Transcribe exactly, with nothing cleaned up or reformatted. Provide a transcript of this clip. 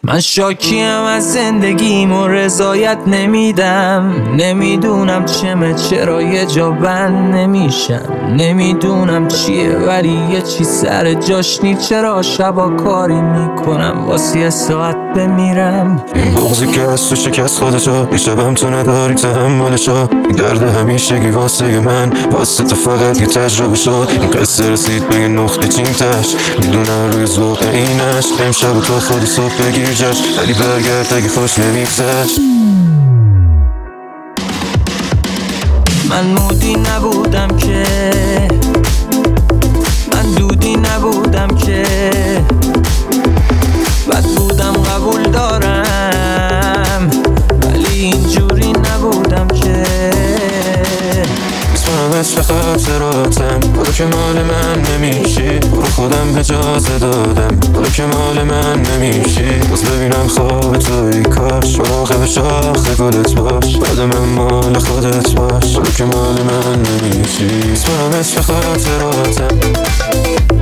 من شاکیم از زندگیم و رضایت نمیدم. نمیدونم چمه چرا یه جا بند نمیشم. نمیدونم چیه ولی یه چی سر جاش نی. چرا شبا کاری میکنم واسه یه ساعت بمیرم. این بغضی که از تو شکست خودشو یه شبم تو نداری تحملشو. درد همیشگی واسه من واسه تو فقط یه تجربه شد. این قصه رسید به یه نقطه چینتش. میدونم روی ذوق اینش امشب تو خودی صبح بگیر جاش. ولی برگرد اگه خوش نمیگذشت. من مودی نبودم که، من دودی نبودم که، بد بودم قبول دارم ولی اینجوری نبودم که. اسمم عشق خاطراتم برو که مال من نمیشی. برو خودم اجازه دادم برو که مال من نمیشی. باز ببینم خواب توی کاش مراقب شاخ گلت باش. بعد من مال خودت باش برو که مال من نمیشی. اسمم عشق خاطراتم